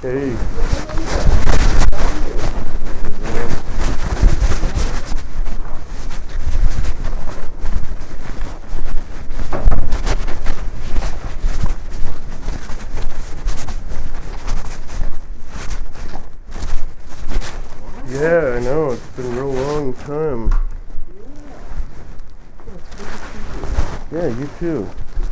Hey. Yeah, I know. It's been a real long time. Yeah, you too.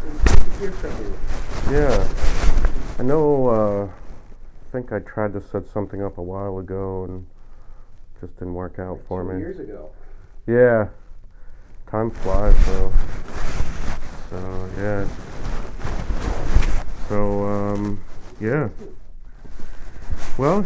Yeah. I know, I think I tried to set something up a while ago and just didn't work out for me. 2 years ago. Yeah. Time flies, though. So, yeah. So, yeah. Well,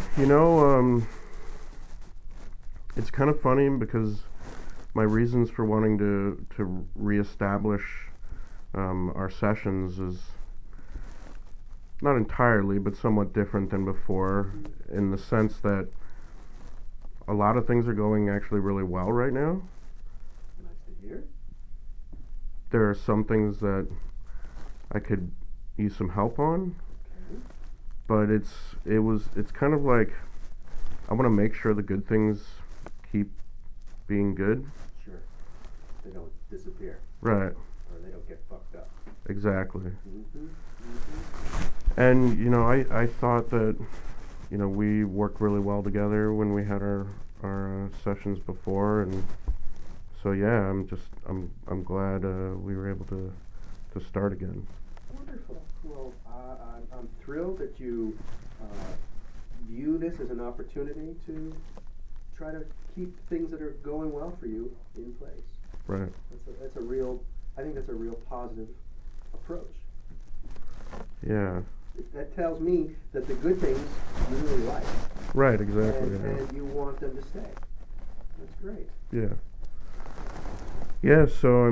it's kind of funny because my reasons for wanting to reestablish our sessions is not entirely, but somewhat different than before, in the sense that a lot of things are going actually really well right now. Nice to hear. There are some things that I could use some help on, Okay. but it's kind of like I want to make sure the good things keep being good. Sure. They don't disappear. Right. Or they don't get fucked up. Exactly. Mm-hmm. And I thought that we worked really well together when we had our sessions before, and so yeah, I'm glad we were able to start again. Wonderful. Well, I'm thrilled that you view this as an opportunity to try to keep things that are going well for you in place. Right. I think that's a real positive approach. Yeah. That tells me that the good things you really like. Right, exactly. And you want them to stay. That's great. Yeah. Yeah, so I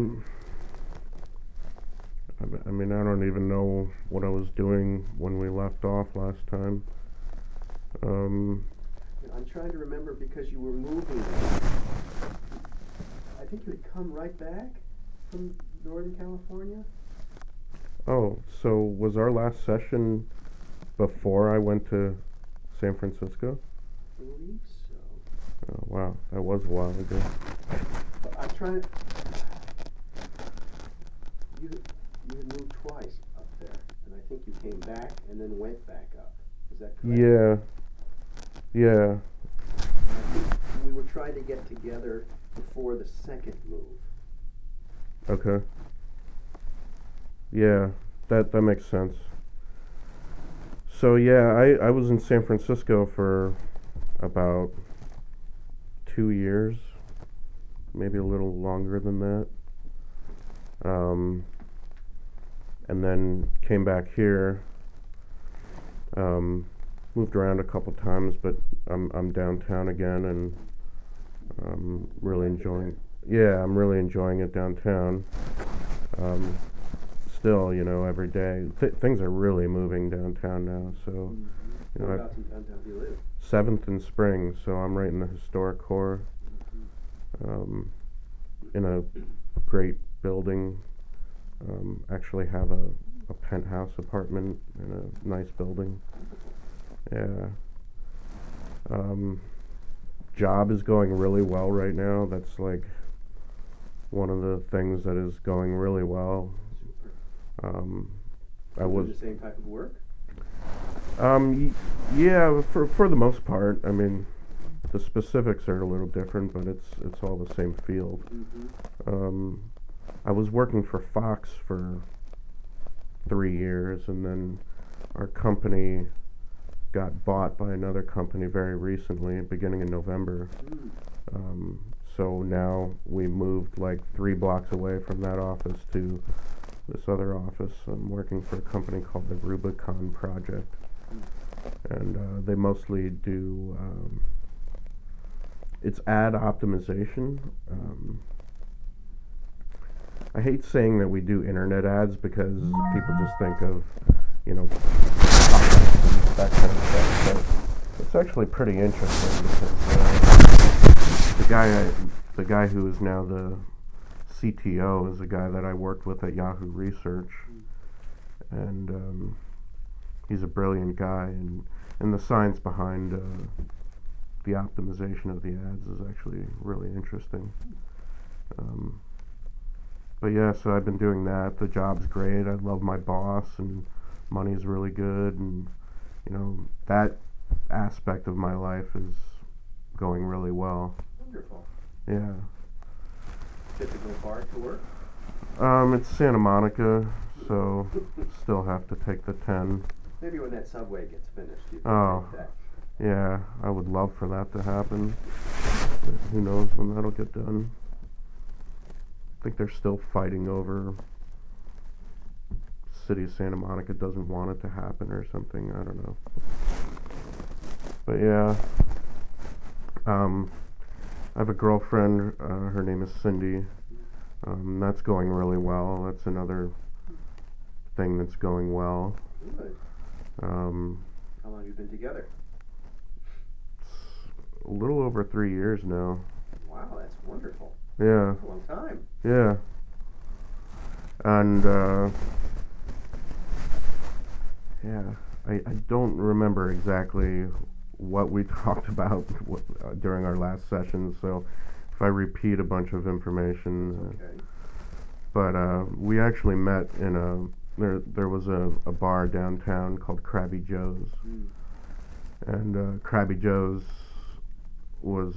don't even know what I was doing when we left off last time. I'm trying to remember because you were moving. I think you had come right back from Northern California. Oh, so was our last session before I went to San Francisco? I believe so. Oh, wow, that was a while ago. But I'm trying. You had moved twice up there, and I think you came back and then went back up. Is that correct? Yeah. I think we were trying to get together before the second move. Okay. Yeah, that makes sense. So yeah, I was in San Francisco for about 2 years, maybe a little longer than that. And then came back here. Moved around a couple times, but I'm downtown again, and I'm really enjoying. Yeah, I'm really enjoying it downtown. Still, every day things are really moving downtown now. So, Mm-hmm. Whereabouts in downtown do you live? 7th and Spring, so I'm right in the historic core. In a great building. Actually have a penthouse apartment in a nice building. Yeah. Job is going really well right now. That's like one of the things that is going really well. I was the same type of work. Yeah, for the most part. I mean, the specifics are a little different, but it's all the same field. Mm-hmm. I was working for Fox for 3 years, and then our company got bought by another company very recently, beginning in November. So now we moved like 3 blocks away from that office to this other office. I'm working for a company called the Rubicon Project, and they mostly do it's ad optimization. I hate saying that we do internet ads because people just think of, that kind of stuff. But it's actually pretty interesting because the guy who is now the CTO is a guy that I worked with at Yahoo Research, and he's a brilliant guy, and and the science behind the optimization of the ads is actually really interesting. But yeah, so I've been doing that. The job's great. I love my boss, and money's really good, and that aspect of my life is going really well. Wonderful. Yeah. Typical bar to work? It's Santa Monica, so still have to take the 10. Maybe when that subway gets finished, you can Oh, take that. yeah, I would love for that to happen. But who knows when that'll get done. I think they're still fighting over City of Santa Monica doesn't want it to happen or something. I don't know. But yeah, I have a girlfriend. Her name is Cindy. That's going really well. That's another thing that's going well. Good. Um, How long have you been together? it's a little over 3 years now. Wow, that's wonderful. Yeah, That's a long time. yeah. And yeah, I don't remember exactly what we talked about during our last session, so if I repeat a bunch of information. Okay. But we actually met in there was a bar downtown called Krabby Joe's. Mm. And Krabby Joe's was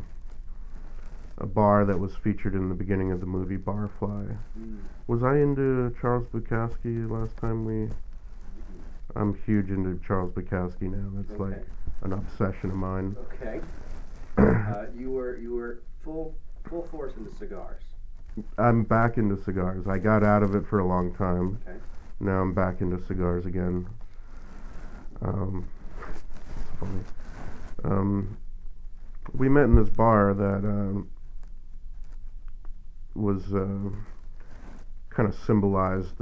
a bar that was featured in the beginning of the movie Barfly. Mm. Was I into Charles Bukowski last time we... I'm huge into Charles Bukowski now. That's Okay. like an obsession of mine. Okay. You were full force into cigars. I'm back into cigars. I got out of it for a long time. Okay. Now I'm back into cigars again. It's funny. We met in this bar that was kind of symbolized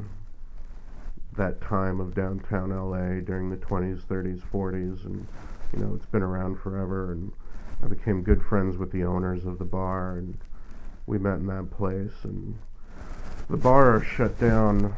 that time of downtown LA during the 20s, 30s, 40s, and it's been around forever. And I became good friends with the owners of the bar, and we met in that place. And the bar shut down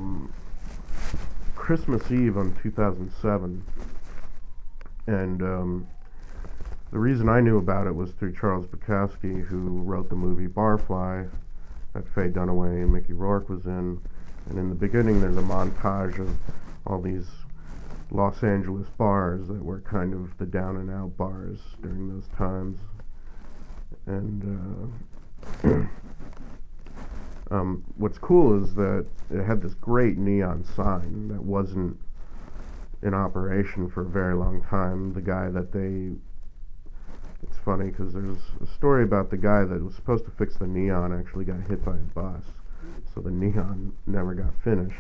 Christmas Eve on 2007, and the reason I knew about it was through Charles Bukowski, who wrote the movie Barfly that Faye Dunaway and Mickey Rourke was in. And in the beginning, there's a montage of all these Los Angeles bars that were kind of the down and out bars during those times. And what's cool is that it had this great neon sign that wasn't in operation for a very long time. The guy that it's funny because there's a story about the guy that was supposed to fix the neon actually got hit by a bus, so the neon never got finished.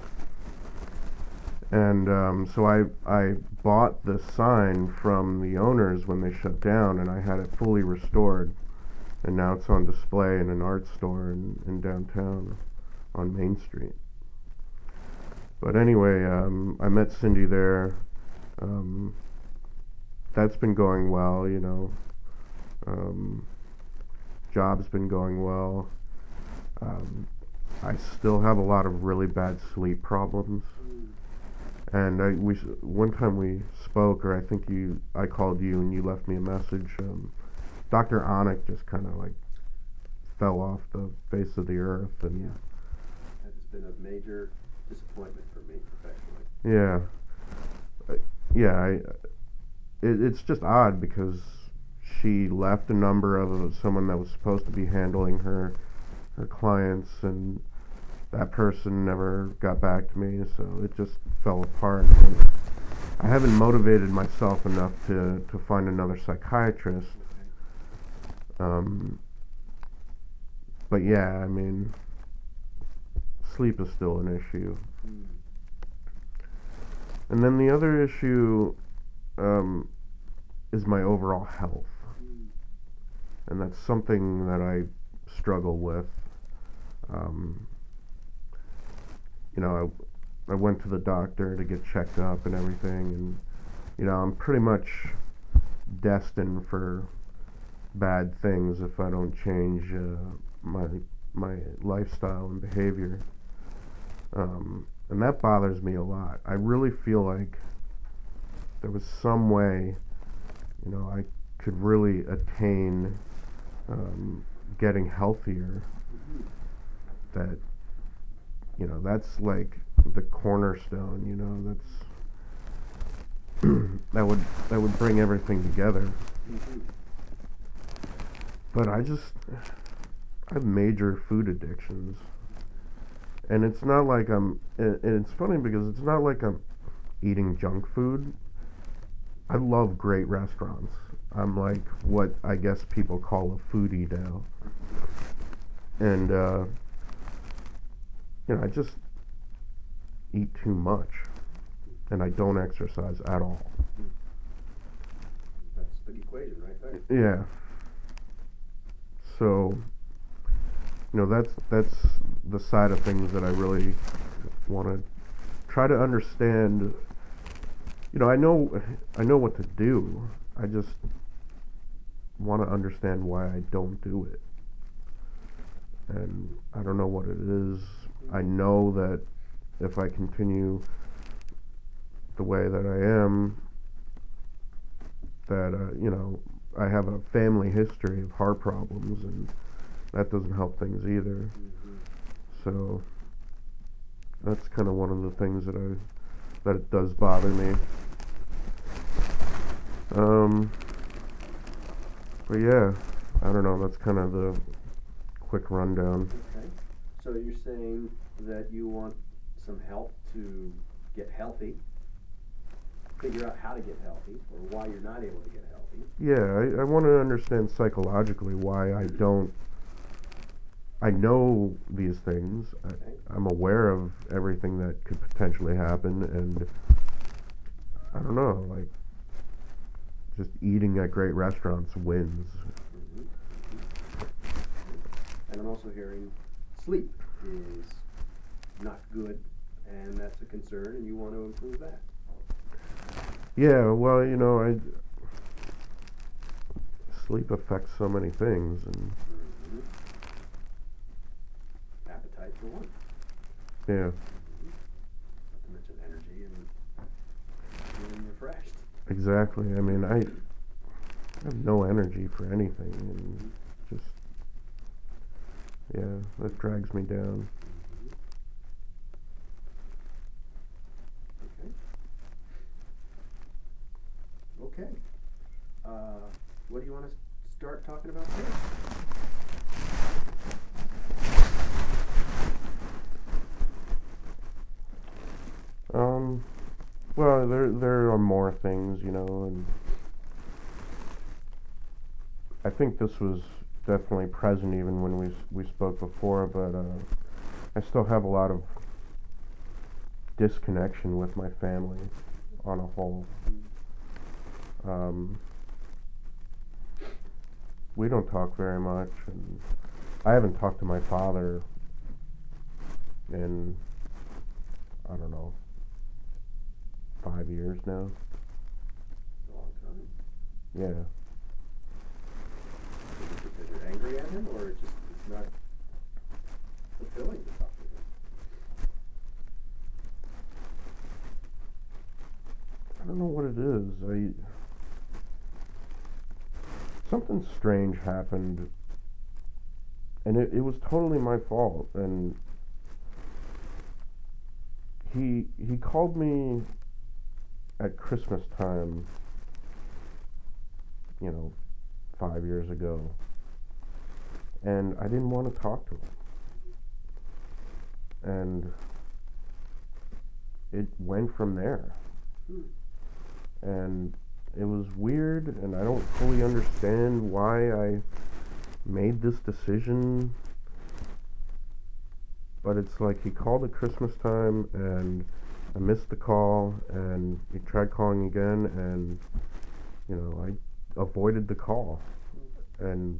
And so I bought the sign from the owners when they shut down, and I had it fully restored, and now it's on display in an art store in downtown on Main Street. But anyway, I met Cindy there. That's been going well, job's been going well. I still have a lot of really bad sleep problems. And one time we spoke, or I think I called you and you left me a message. Dr. Onik just kind of like fell off the face of the earth, and That has been a major disappointment for me professionally. It's just odd because she left a number of someone that was supposed to be handling her clients, and that person never got back to me, so it just fell apart. And I haven't motivated myself enough to find another psychiatrist. But yeah, I mean, sleep is still an issue. Mm. And then the other issue is my overall health. Mm. And that's something that I struggle with. I went to the doctor to get checked up and everything, and I'm pretty much destined for bad things if I don't change my lifestyle and behavior. And that bothers me a lot. I really feel like there was some way, I could really attain getting healthier, that, that's like the cornerstone, that's that would bring everything together. But I have major food addictions, and it's not like and it's funny because it's not like I'm eating junk food. I love great restaurants. I'm like what I guess people call a foodie now. And I just eat too much, and I don't exercise at all. That's the equation right there. Yeah. So, that's the side of things that I really want to try to understand. I know what to do. I just want to understand why I don't do it. And I don't know what it is. I know that if I continue the way that I am, that I have a family history of heart problems, and that doesn't help things either. So that's kind of one of the things that it does bother me. But yeah, I don't know. That's kind of the quick rundown. Okay. So you're saying that you want some help to get healthy, figure out how to get healthy, or why you're not able to get healthy. Yeah, I want to understand psychologically why I don't. I know these things. Okay. I'm aware of everything that could potentially happen, and I don't know, like, just eating at great restaurants wins. And I'm also hearing sleep is not good, and that's a concern, and you want to improve that. Yeah, well, sleep affects so many things, and Appetite for one. yeah, Not to mention energy and feeling refreshed. exactly. I mean, I have no energy for anything, and just, yeah, that drags me down. Okay. What do you want to start talking about today? Well, there are more things, and I think this was definitely present even when we spoke before, but I still have a lot of disconnection with my family on a whole. We don't talk very much, and I haven't talked to my father in, I don't know, 5 years now. A long time. Yeah. Is it because you're angry at him, or it's not fulfilling to talk to him? I don't know what it is. Something strange happened, and it was totally my fault. And he called me at Christmas time, 5 years ago, and I didn't want to talk to him. And it went from there. And it was weird, and I don't fully understand why I made this decision. But it's like he called at Christmas time, and I missed the call, and he tried calling again, and I avoided the call, and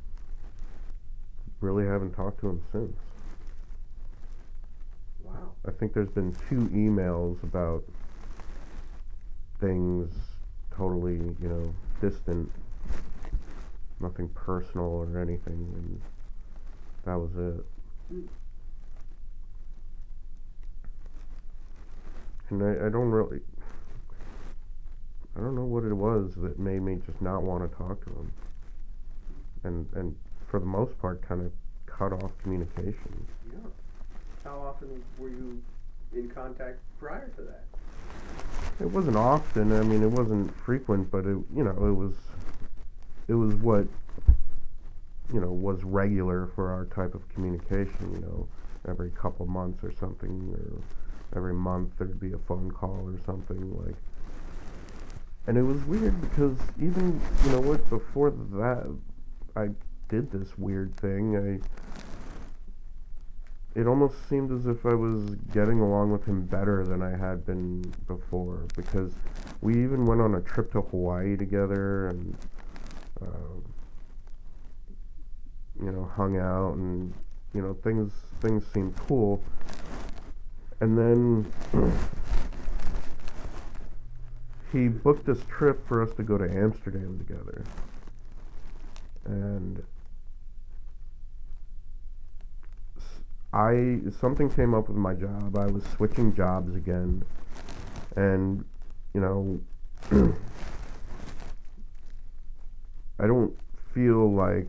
really haven't talked to him since. Wow. I think there's been 2 emails about things totally, distant, nothing personal or anything, and that was it. And I don't really, I don't know what it was that made me just not want to talk to him, and for the most part, kind of cut off communication. Yeah. How often were you in contact prior to that? It wasn't often. I mean, it wasn't frequent, but it it was what was regular for our type of communication. Every couple months or something, or every month there'd be a phone call or something like. And it was weird because even before that, I did this weird thing. It almost seemed as if I was getting along with him better than I had been before, because we even went on a trip to Hawaii together and hung out, and things seemed cool. And then he booked this trip for us to go to Amsterdam together, and something came up with my job. I was switching jobs again, and I don't feel like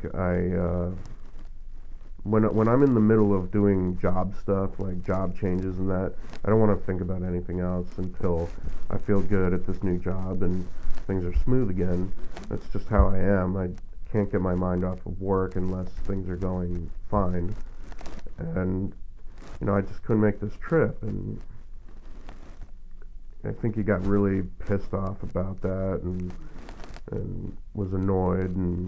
when I'm in the middle of doing job stuff, like job changes and that, I don't want to think about anything else until I feel good at this new job and things are smooth again. That's just how I am. I can't get my mind off of work unless things are going fine. And I just couldn't make this trip, and I think he got really pissed off about that, and was annoyed, and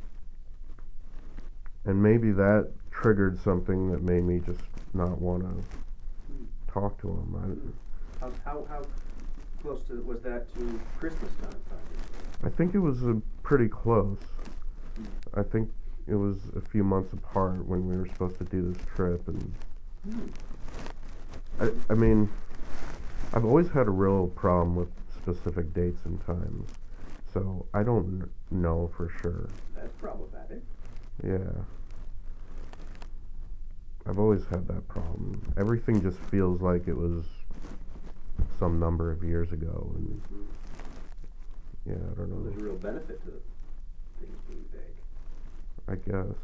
maybe that triggered something that made me just not want to talk to him. How close was that to Christmas time? I think it was pretty close. I think it was a few months apart when we were supposed to do this trip, and I mean, I've always had a real problem with specific dates and times, so I don't know for sure. That's problematic. Yeah. I've always had that problem. Everything just feels like it was some number of years ago, and yeah, I don't know. There's a real benefit to things being vague. I guess.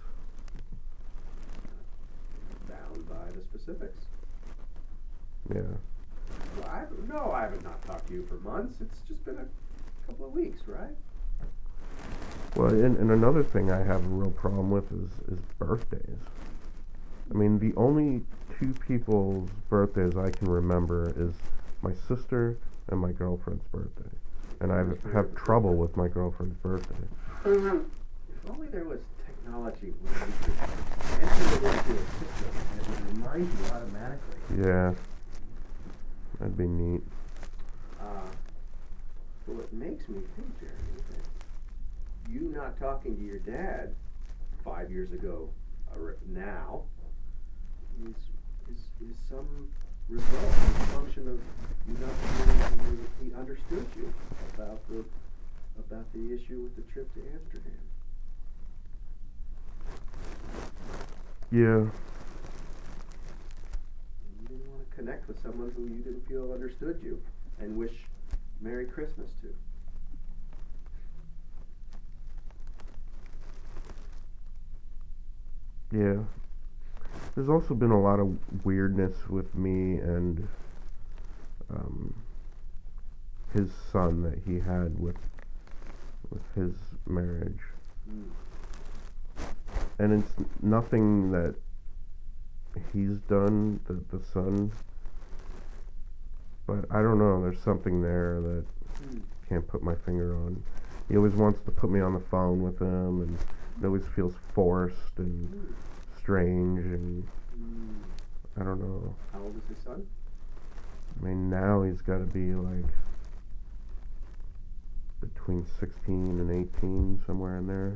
Bound by the specifics. Yeah. Well, I haven't not talked to you for months. It's just been a couple of weeks, right? Well, and another thing I have a real problem with is birthdays. I mean, the only two people's birthdays I can remember is my sister and my girlfriend's birthday. And I have trouble with my girlfriend's birthday. If only there was technology where you could enter it into a system and it would remind you automatically. Yeah. That'd be neat. Well, it makes me think, Jeremy, that you not talking to your dad 5 years ago now is some result, a function of you not feeling he understood you about the issue with the trip to Amsterdam. Yeah. You didn't want to connect with someone who you didn't feel understood you and wish Merry Christmas to. Yeah. There's also been a lot of weirdness with me and his son that he had with his marriage. And it's nothing that he's done, the son, but I don't know, there's something there that I can't put my finger on. He always wants to put me on the phone with him, and it always feels forced and strange, and I don't know. How old is his son? I mean, now he's got to be like between 16 and 18, somewhere in there,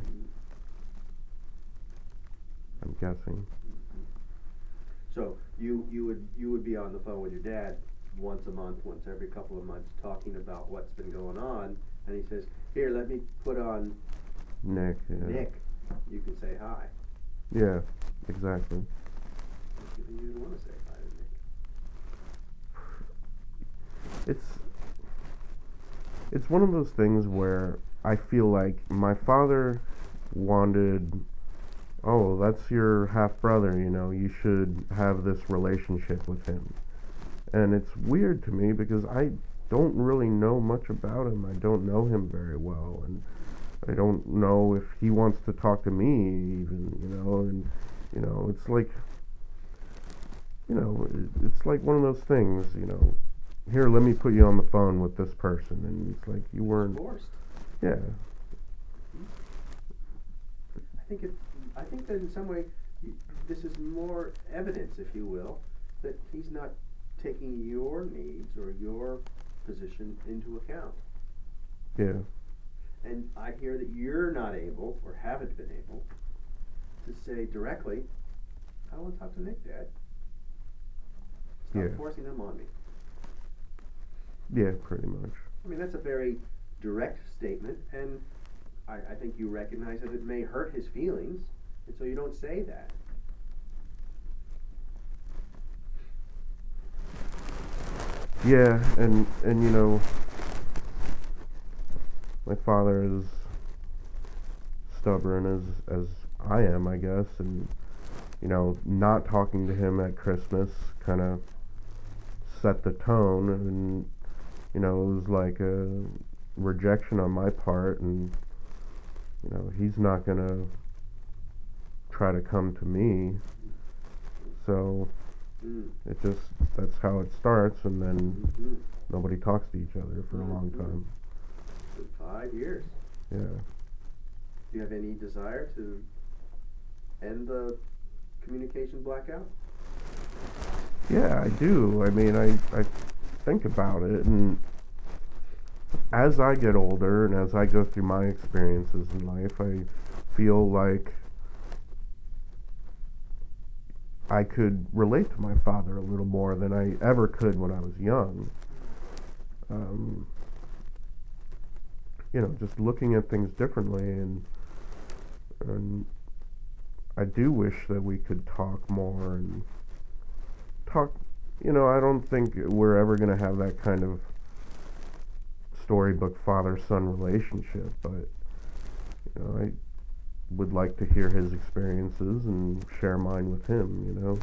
I'm guessing. So you would be on the phone with your dad once a month, once every couple of months, talking about what's been going on, and he says, "Here, let me put on Nick. Yeah. Nick. You can say hi." Yeah, exactly. You didn't want to say hi to Nick. it's one of those things where I feel like my father wanted, oh, that's your half brother, you should have this relationship with him. And it's weird to me because I don't really know much about him. I don't know him very well, and I don't know if he wants to talk to me even, and it's like, it's like one of those things, here, let me put you on the phone with this person, and it's like you weren't Forced. yeah. I think that in some way, this is more evidence, if you will, that he's not taking your needs or your position into account. Yeah. And I hear that you're not able, or haven't been able, to say directly, I want to talk to Nick, Dad. Stop Yeah. forcing them on me. Yeah, pretty much. I mean, that's a very direct statement, and I think you recognize that it may hurt his feelings, and so you don't say that. Yeah, and my father is stubborn as I am, I guess, and not talking to him at Christmas kind of set the tone, and it was like a rejection on my part, and he's not gonna try to come to me, so that's how it starts, and then nobody talks to each other for a long time. 5 years. Yeah. Do you have any desire to end the communication blackout? Yeah, I do. I mean, I think about it, and as I get older and as I go through my experiences in life, I feel like I could relate to my father a little more than I ever could when I was young. Just looking at things differently, and I do wish that we could talk more and talk. I don't think we're ever going to have that kind of storybook father-son relationship, but I would like to hear his experiences and share mine with him,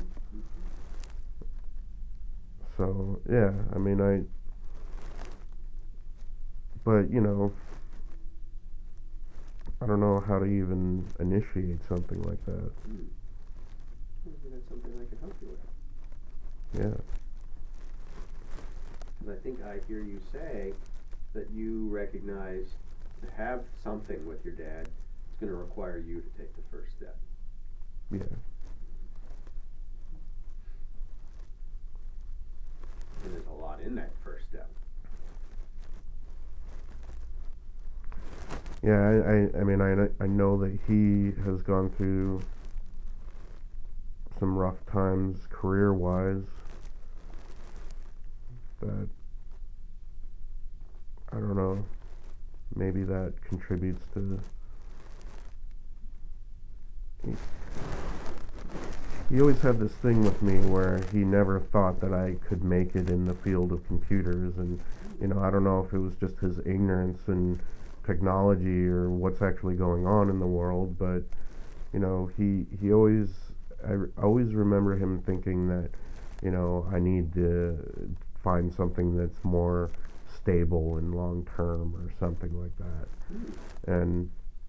So, yeah, I mean, but, I don't know how to even initiate something like that. Maybe that's something I can help you with. Yeah. Because I think I hear you say that you recognize to have something with your dad, it's going to require you to take the first step. Yeah. And there's a lot in that first step. Yeah, I mean, I know that he has gone through some rough times career-wise that, I don't know, maybe that contributes to, he always had this thing with me where he never thought that I could make it in the field of computers, and I don't know if it was just his ignorance and technology or what's actually going on in the world, but he always, I always remember him thinking that I need to find something that's more stable and long term or something like that. And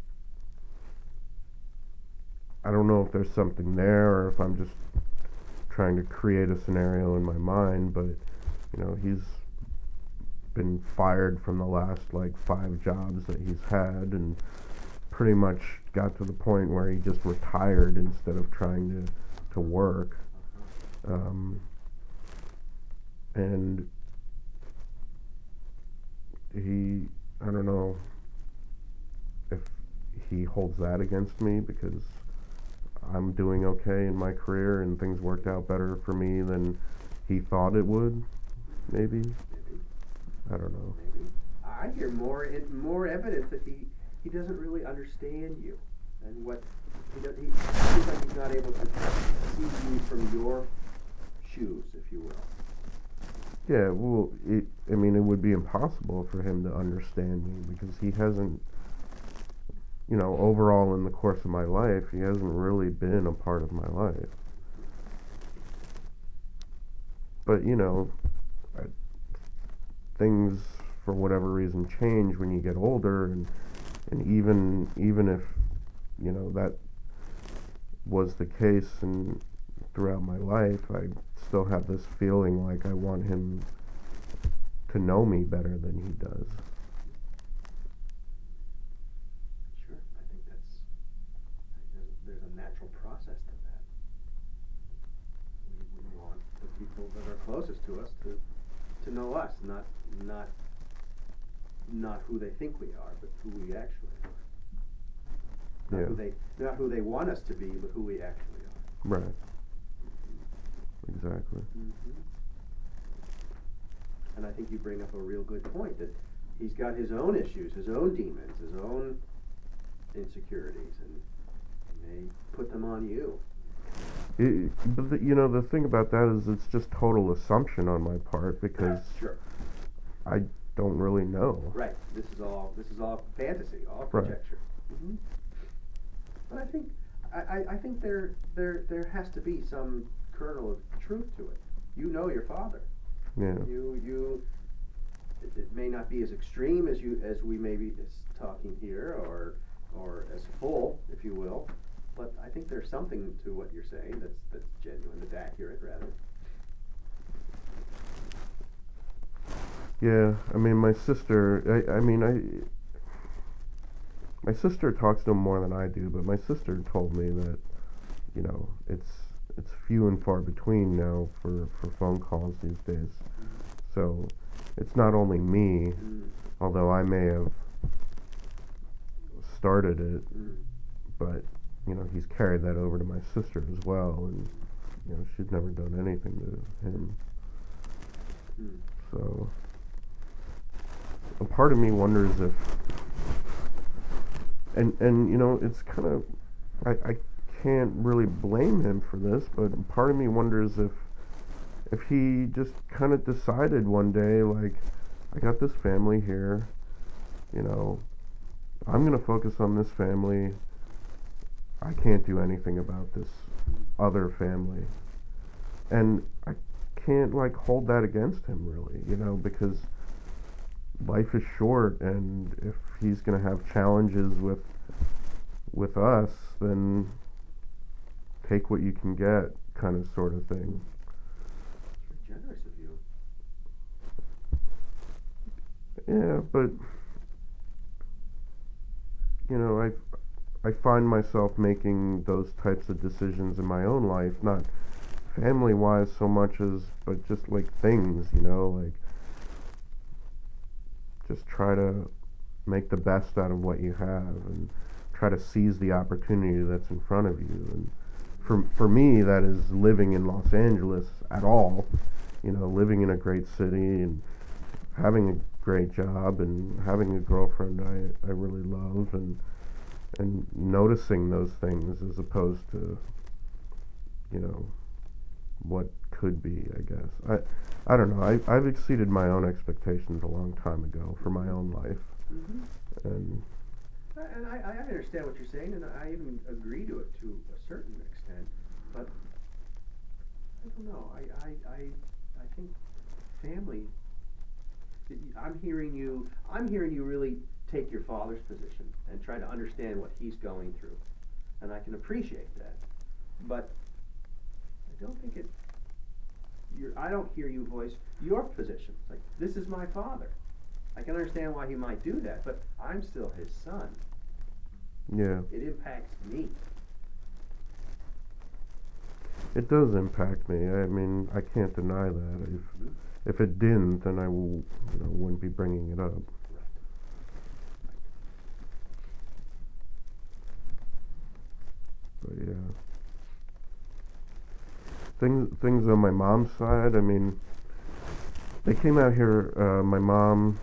I don't know if there's something there or if I'm just trying to create a scenario in my mind, but he's been fired from the last 5 jobs that he's had, and pretty much got to the point where he just retired instead of trying to work. And I don't know if he holds that against me because I'm doing okay in my career and things worked out better for me than he thought it would, maybe. I don't know. Maybe. I hear more evidence that he doesn't really understand you, and what he seems like he's not able to see you from your shoes, if you will. Yeah, well, I mean, it would be impossible for him to understand me because he hasn't, overall in the course of my life, he hasn't really been a part of my life. But, I- things, for whatever reason, change when you get older, and even if, that was the case and throughout my life, I still have this feeling like I want him to know me better than he does. Sure, I think there's a natural process to that. We want the people that are closest to us to know us, not not who they think we are, but who we actually are. Yeah. Not who they want us to be, but who we actually are. Right. Exactly. Mm-hmm. And I think you bring up a real good point that he's got his own issues, his own demons, his own insecurities, and he may put them on you. But the thing about that is it's just total assumption on my part because Sure. I don't really know. Right. This is all fantasy, all Right. conjecture. Mm-hmm. But I think there has to be some kernel of truth to it. You know your father. Yeah. It may not be as extreme as we may be talking here, or as full, if you will. But I think there's something to what you're saying that's genuine, that's accurate, rather. Yeah. I mean, my sister. My sister talks to him more than I do, but my sister told me that it's few and far between now for phone calls these days. So it's not only me, although I may have started it, but he's carried that over to my sister as well, and she's never done anything to him. So a part of me wonders if, and it's kind of, I can't really blame him for this, but part of me wonders if he just kind of decided one day, like, I got this family here, I'm going to focus on this family. I can't do anything about this other family. And I can't, like, hold that against him, really, because life is short, and if he's going to have challenges with us, then take what you can get, kind of sort of thing. It's very generous of you. Yeah, but I find myself making those types of decisions in my own life, not family-wise so much as, but just like things, like just try to make the best out of what you have and try to seize the opportunity that's in front of you. And for me, that is living in Los Angeles at all, living in a great city and having a great job and having a girlfriend I really love, and noticing those things as opposed to what could be, I guess. I don't know. I've exceeded my own expectations a long time ago for my own life. Mm-hmm. And I understand what you're saying, and I even agree to it to a certain extent, but I don't know. I think family. I'm hearing you really take your father's position and try to understand what he's going through, and I can appreciate that. But I don't think I don't hear you voice your position. It's like, this is my father. I can understand why he might do that, but I'm still his son. yeah, It impacts me. it does impact me. I mean, I can't deny that. If it didn't, then I wouldn't be bringing it up. But yeah, things on my mom's side. I mean, they came out here. My mom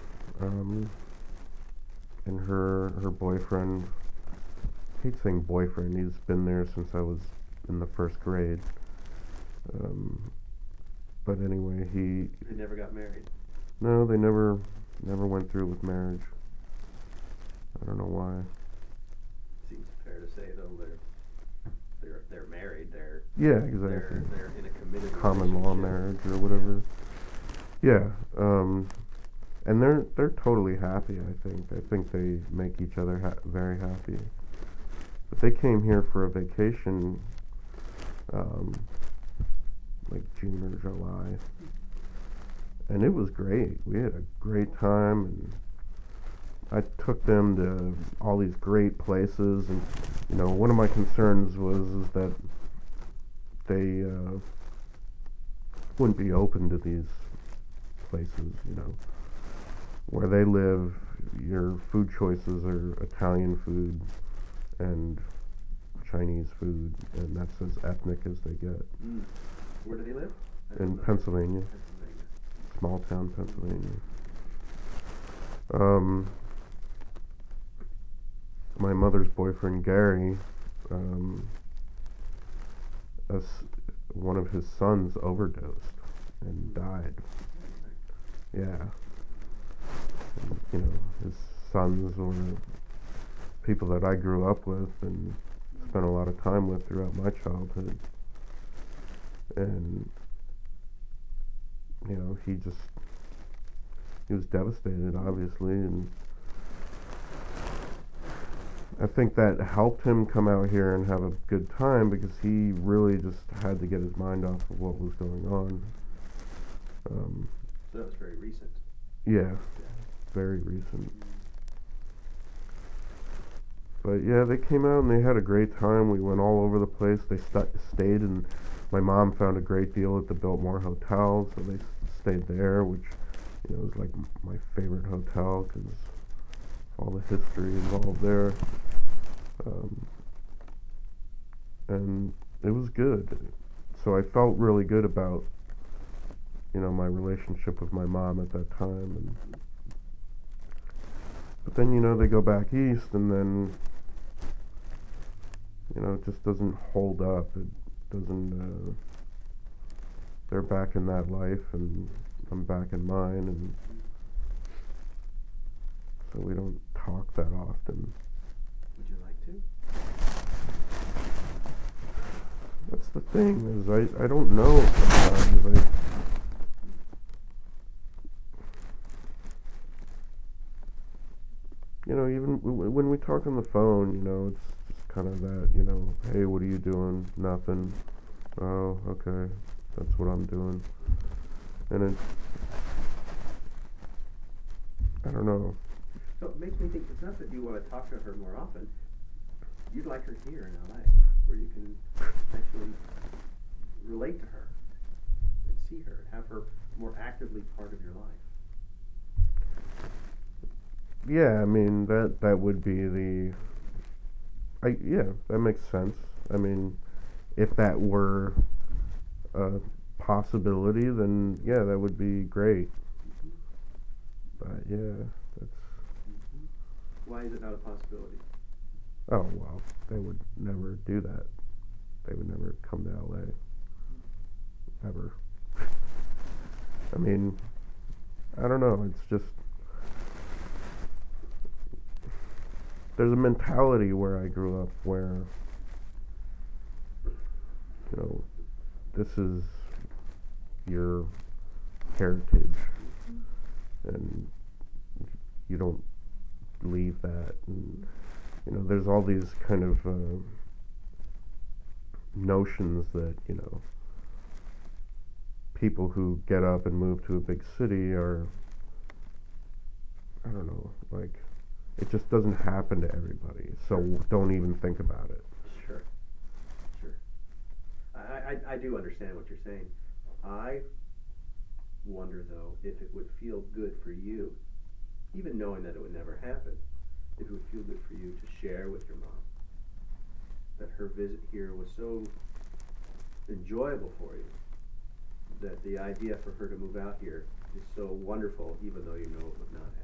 and her boyfriend. I hate saying boyfriend. He's been there since I was in the first grade. but anyway, They never got married. no, they never went through with marriage. I don't know why. Seems fair to say though they're married. Yeah, exactly. They're in a committed Common law relationship. marriage or whatever. Yeah, and they're totally happy. I think they make each other very happy. But they came here for a vacation, like June or July, and it was great. We had a great time, and I took them to all these great places. And one of my concerns is that they wouldn't be open to these places. Where they live, your food choices are Italian food and Chinese food, and that's as ethnic as they get. Where do they live? In Pennsylvania. Small town Pennsylvania. My mother's boyfriend Gary, one of his sons overdosed and died. Yeah. And, his sons were people that I grew up with and spent a lot of time with throughout my childhood. And he was devastated, obviously, and I think that helped him come out here and have a good time, because he really just had to get his mind off of what was going on. So that was very recent. Yeah, very recent. But yeah, they came out and they had a great time. We went all over the place. They stayed, and my mom found a great deal at the Biltmore Hotel, so they stayed there, which was like my favorite hotel because all the history involved there. And it was good. So I felt really good about my relationship with my mom at that time. But then they go back east, and then it just doesn't hold up. It doesn't. They're back in that life, and I'm back in mine, and so we don't talk that often. Would you like to? That's the thing, is I don't know sometimes. Even when we talk on the phone, it's just kind of that, hey, what are you doing? Nothing. Oh, okay, that's what I'm doing. And I don't know. So it makes me think it's not that you want to talk to her more often. You'd like her here in LA, where you can actually relate to her and see her, have her more actively part of your life. Yeah, I mean, that would be yeah, that makes sense. I mean, if that were a possibility, then yeah, that would be great. But yeah, that's... Why is it not a possibility? Oh, well, they would never do that. They would never come to LA. Ever. I mean, I don't know, it's just... There's a mentality where I grew up where, this is your heritage, and you don't leave that. And there's all these kind of notions that people who get up and move to a big city are, I don't know, like, it just doesn't happen to everybody, so don't even think about it. Sure. I do understand what you're saying. I wonder, though, if it would feel good for you, even knowing that it would never happen, if it would feel good for you to share with your mom that her visit here was so enjoyable for you, that the idea for her to move out here is so wonderful, even though you know it would not happen.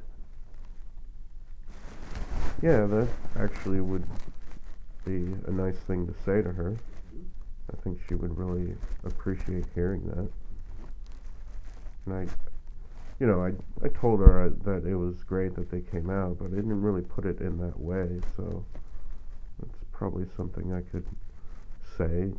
Yeah, that actually would be a nice thing to say to her. I think she would really appreciate hearing that. And I told her that it was great that they came out, but I didn't really put it in that way. So it's probably something I could say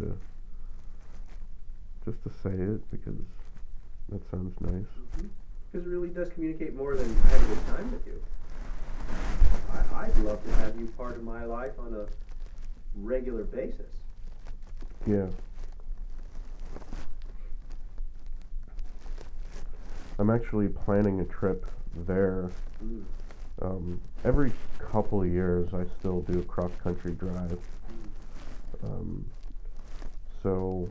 just to say it because that sounds nice. Because it really does communicate more than I had a good time with you. I'd love to have you part of my life on a regular basis. Yeah. I'm actually planning a trip there. Every couple of years I still do a cross-country drive. So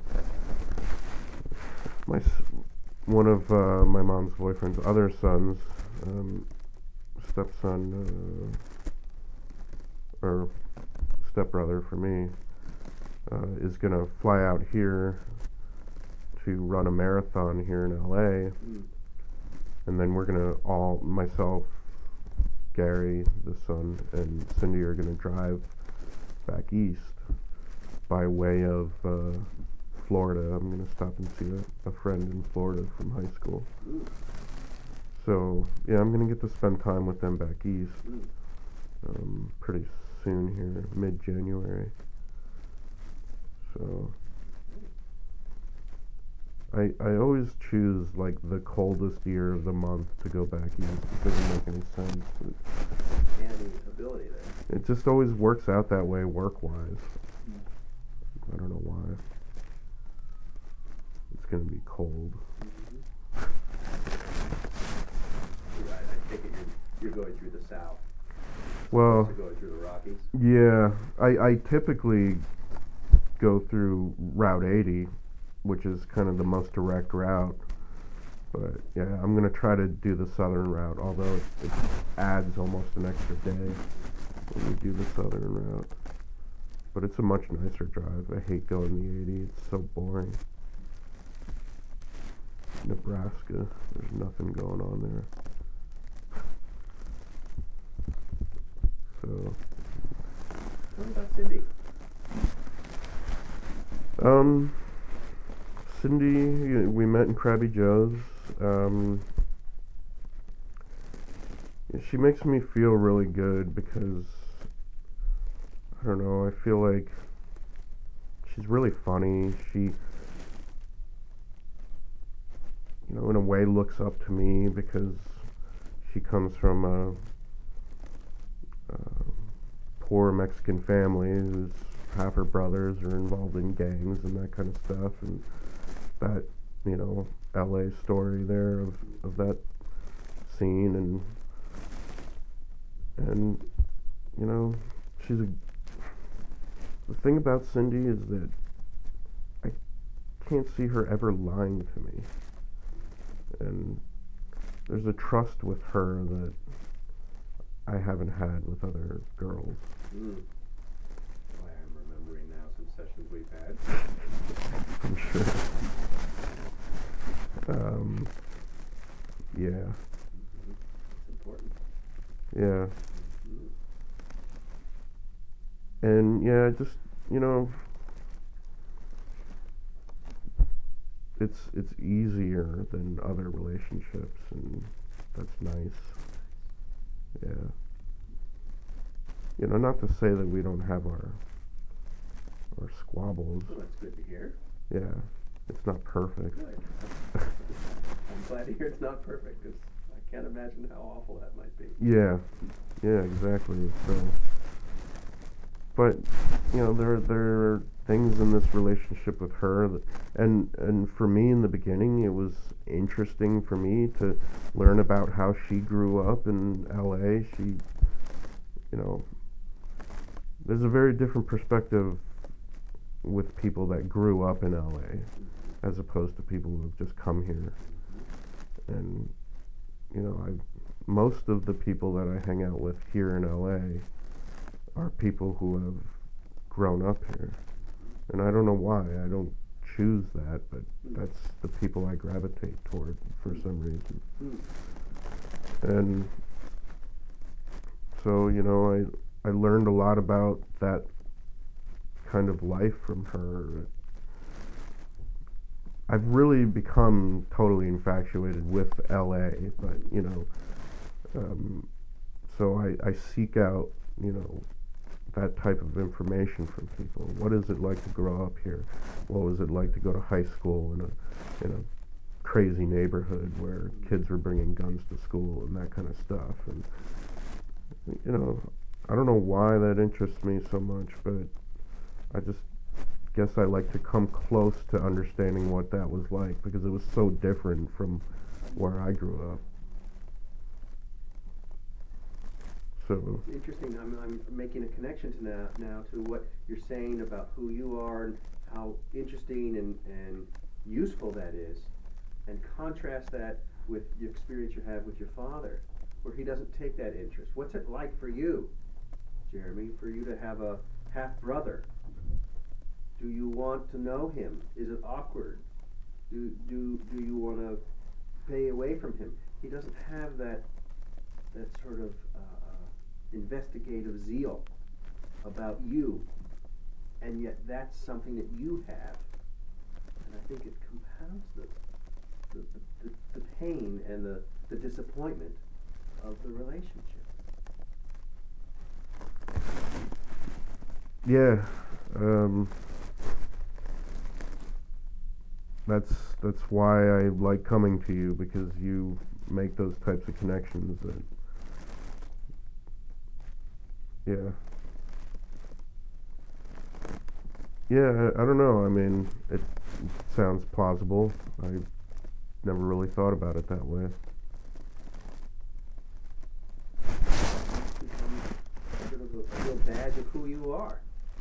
one of my mom's boyfriend's other sons, stepson, or stepbrother for me, is gonna fly out here to run a marathon here in LA. And then we're gonna myself, Gary, the son, and Cindy are gonna drive back east by way of Florida. I'm gonna stop and see a friend in Florida from high school. So yeah, I'm gonna get to spend time with them back east pretty soon here, mid-January. So I always choose like the coldest year of the month to go back east. It doesn't make any sense. The ability there. It just always works out that way work-wise. I don't know why. It's gonna be cold. I take it you're going through the South. Well, Going through the Rockies. yeah, I typically go through Route 80, which is kind of the most direct route. But yeah, I'm gonna try to do the southern route, although it adds almost an extra day when we do the southern route. But it's a much nicer drive. I hate going the 80. It's so boring. Nebraska, there's nothing going on there. So. What about Cindy? Cindy, we met in Krabby Joe's. She makes me feel really good because, I don't know, I feel like she's really funny. She, in a way looks up to me because she comes from a poor Mexican family whose half her brothers are involved in gangs and that kind of stuff, and that, LA story there of that scene, and the thing about Cindy is that I can't see her ever lying to me, and there's a trust with her that I haven't had with other girls. Boy, I'm remembering now some sessions we've had. I'm sure. Yeah. It's important. Yeah. And yeah, just, it's easier than other relationships, and that's nice. Yeah. Not to say that we don't have our squabbles. Well, that's good to hear. Yeah. It's not perfect. Good. I'm glad to hear it's not perfect, because I can't imagine how awful that might be. Yeah. Yeah, exactly. So, but, there are things in this relationship with her that, and for me in the beginning, it was interesting for me to learn about how she grew up in LA. She, there's a very different perspective with people that grew up in LA as opposed to people who have just come here. And, most of the people that I hang out with here in LA are people who have grown up here. And I don't know why. I don't choose that, but that's the people I gravitate toward for some reason. And so, I learned a lot about that kind of life from her. I've really become totally infatuated with LA, but um, so I seek out that type of information from people. What is it like to grow up here? What was it like to go to high school in a crazy neighborhood where kids were bringing guns to school and that kind of stuff? And I don't know why that interests me so much, but I just guess I like to come close to understanding what that was like because it was so different from where I grew up. So It's interesting. I'm making a connection to now to what you're saying about who you are and how interesting and useful that is, and contrast that with the experience you have with your father, where he doesn't take that interest. What's it like for you, Jeremy, for you to have a half brother? Do you want to know him? Is it awkward? Do you want to stay away from him? He doesn't have that sort of investigative zeal about you, and yet that's something that you have, and I think it compounds the pain and the disappointment of the relationship. yeah, that's why I like coming to you because you make those types of connections that yeah. Yeah, I don't know. I mean, it sounds plausible. I never really thought about it that way. It's become sort of a real badge of who you are.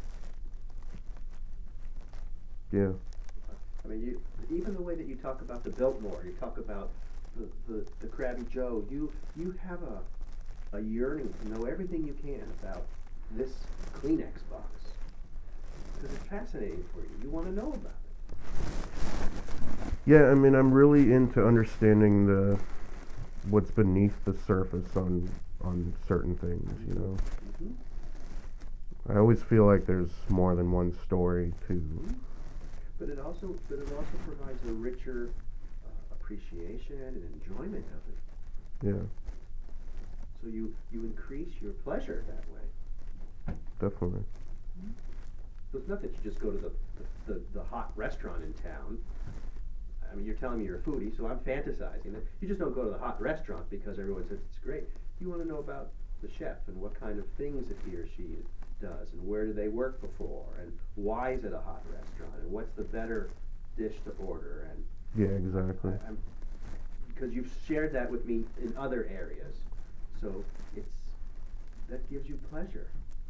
Yeah. I mean, even the way that you talk about the Biltmore, you talk about the Krabby Joe, you have a yearning to know everything you can about this Kleenex box. Because it's fascinating for you. You want to know about it. Yeah, I mean, I'm really into understanding what's beneath the surface on certain things. Mm-hmm. I always feel like there's more than one story to. Mm-hmm. But it also provides a richer appreciation and enjoyment of it. Yeah, So you increase your pleasure that way. definitely. So it's not that you just go to the hot restaurant in town. I mean, you're telling me you're a foodie, so I'm fantasizing that you just don't go to the hot restaurant because everyone says it's great. You want to know about the chef and what kind of things that he or she does, and where do they work before, and why is it a hot restaurant, and what's the better dish to order, and Yeah, exactly. because you've shared that with me in other areas, so that gives you pleasure.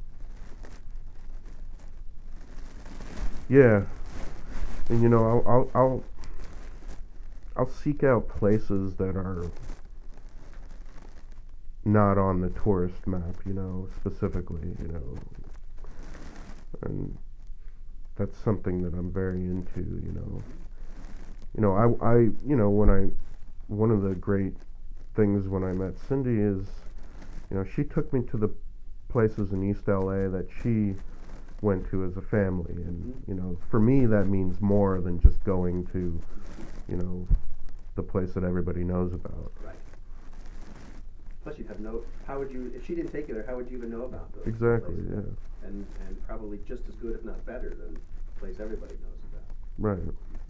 Yeah, and I'll seek out places that are not on the tourist map, specifically, and that's something that I'm very into. One of the great things when I met Cindy is, she took me to the places in East LA that she went to as a family, and for me that means more than just going to, the place that everybody knows about. Right. Plus, you'd have how would you, if she didn't take you there, how would you even know about those Exactly, places? yeah. And probably just as good, if not better, than the place everybody knows about. Right.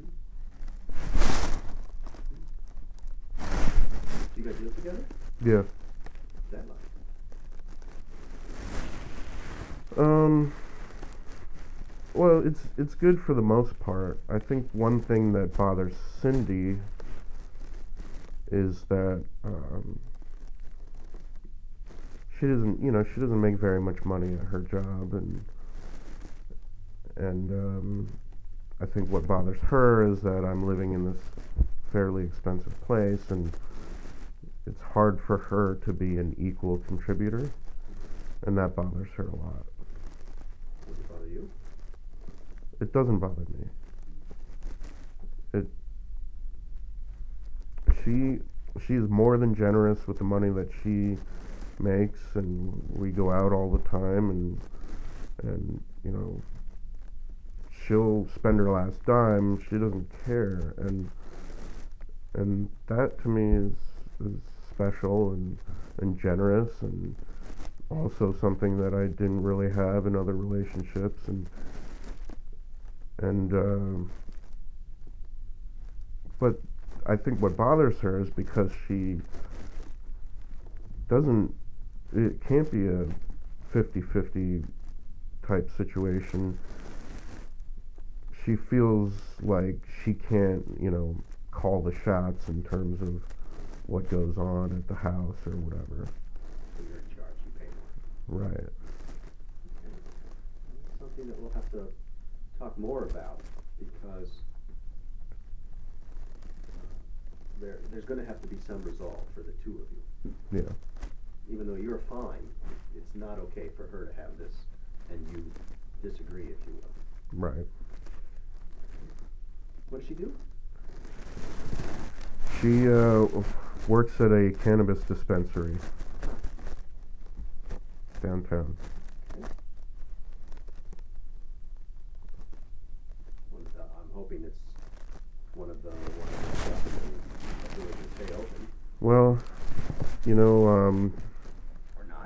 Do you guys live together? Yeah. What's that like? Well, it's good for the most part. I think one thing that bothers Cindy is that she doesn't make very much money at her job, and I think what bothers her is that I'm living in this fairly expensive place, and it's hard for her to be an equal contributor, and that bothers her a lot. Does it bother you? It doesn't bother me. She's more than generous with the money that she makes, and we go out all the time, and she'll spend her last dime. She doesn't care, and that to me is special and generous, and also something that I didn't really have in other relationships, and but I think what bothers her is because she doesn't. It can't be a 50-50 type situation. She feels like she can't, call the shots in terms of what goes on at the house or whatever. So you're in charge, you pay more. Right. Okay. That's something that we'll have to talk more about, because there's going to have to be some resolve for the two of you. Yeah. Even though you're fine, it's not okay for her to have this, and you disagree, if you will. Right. What does she do? She works at a cannabis dispensary downtown. Okay. I'm hoping it's one of the ones that will stay open. Well, Or not.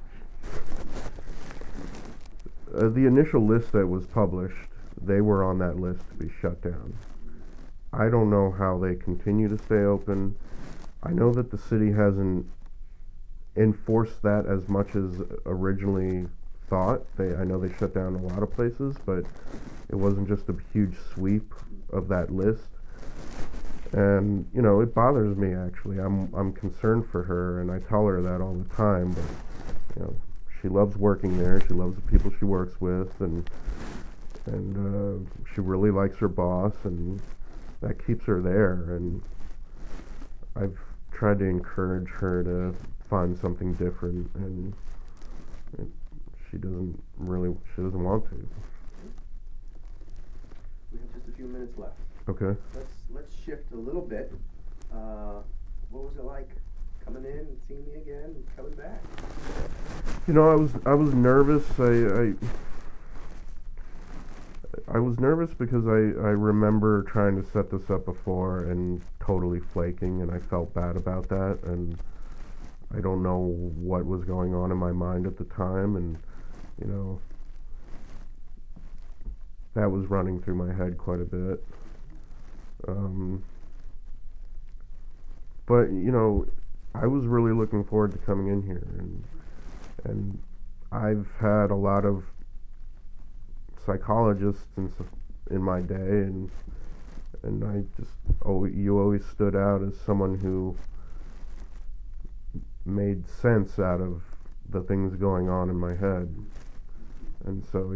the initial list that was published, they were on that list to be shut down. I don't know how they continue to stay open. I know that the city hasn't enforced that as much as originally thought. I know they shut down a lot of places, but it wasn't just a huge sweep of that list. And it bothers me, actually. I'm concerned for her, and I tell her that all the time. But she loves working there. She loves the people she works with, and she really likes her boss, and that keeps her there. And I've tried to encourage her to find something different, and she doesn't want to. We have just a few minutes left. Okay. Let's shift a little bit. What was it like coming in and seeing me again and coming back? I was nervous. I was nervous because I remember trying to set this up before and totally flaking, and I felt bad about that, and I don't know what was going on in my mind at the time, and that was running through my head quite a bit. But I was really looking forward to coming in here, and I've had a lot of psychologists in my day, and you always stood out as someone who made sense out of the things going on in my head. And so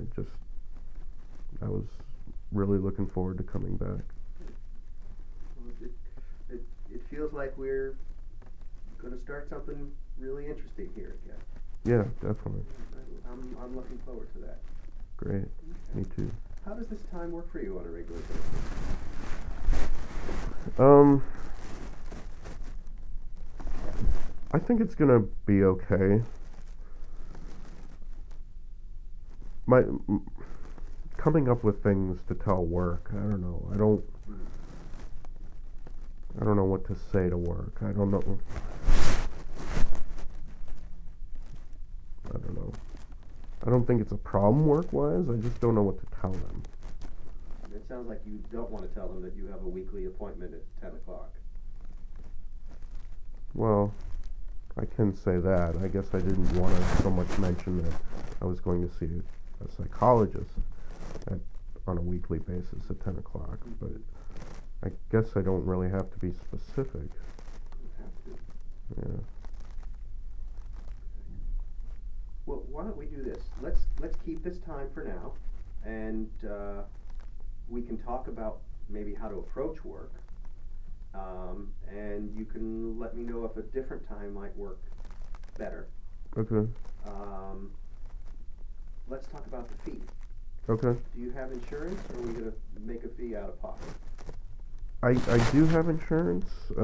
I was really looking forward to coming back. Well, it feels like we're going to start something really interesting here again. Yeah, definitely. I'm looking forward to that. Great. Okay. Me too. How does this time work for you on a regular basis? I think it's gonna be okay. Coming up with things to tell work, I don't know. I don't know what to say to work. I don't know. I don't think it's a problem work-wise. I just don't know what to tell them. It sounds like you don't want to tell them that you have a weekly appointment at 10 o'clock. Well, I can say that. I guess I didn't want to so much mention that I was going to see a psychologist on a weekly basis at 10 o'clock, but I guess I don't really have to be specific. You have to. Yeah. Well, why don't we do this? Let's keep this time for now, and we can talk about maybe how to approach work, and you can let me know if a different time might work better. Okay. Let's talk about the fee. Okay. Do you have insurance, or are we going to make a fee out of pocket? I do have insurance.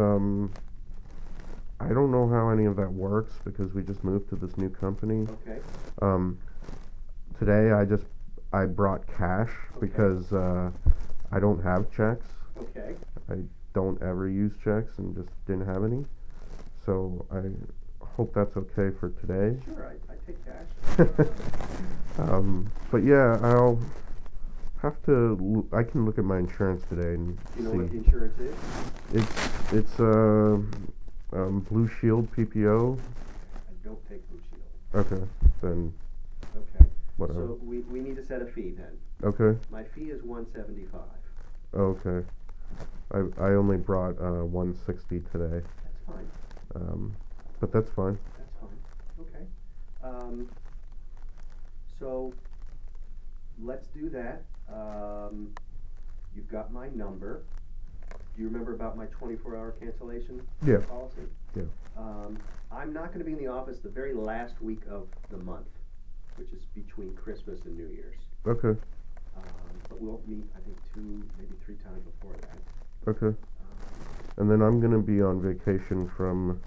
I don't know how any of that works because we just moved to this new company. Okay. Today I brought cash Okay. because I don't have checks. Okay. I don't ever use checks and just didn't have any. So I hope that's okay for today. Sure, I take cash. But yeah, I'll have to. I can look at my insurance today and You know see. what the insurance is? It's Blue Shield PPO. I don't take Blue Shield. Okay, then Okay. whatever. So we need to set a fee then. Okay. My fee is $175. Okay. I only brought 160 today. That's fine. But that's fine. That's fine. Okay. So let's do that. You've got my number. Do you remember about my 24-hour cancellation Yeah. policy? Yeah. I'm not going to be in the office the very last week of the month, which is between Christmas and New Year's. Okay. But we'll meet, I think, 2, maybe 3 times before that. Okay. And then I'm gonna be on vacation from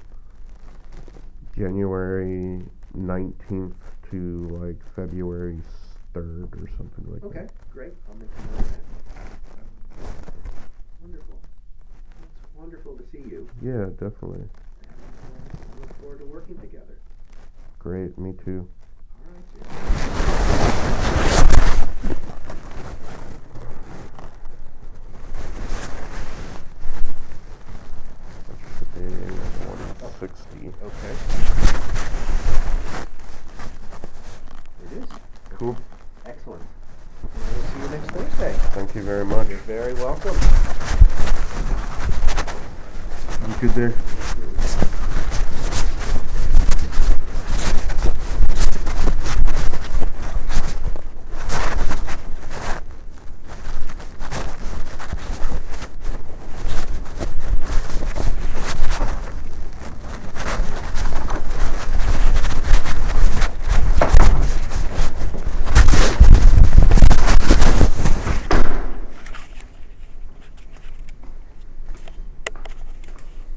January 19th to like February 3rd or something like Okay, that. great. I'll make a note of that. Wonderful. It's wonderful to see you. Yeah, definitely. And I look forward to working together. Great. Me too. All right, Jim. That should be 160. Okay. It is. Cool. Excellent. And I will see you next Thursday. Thank you very much. You're very welcome. You good there?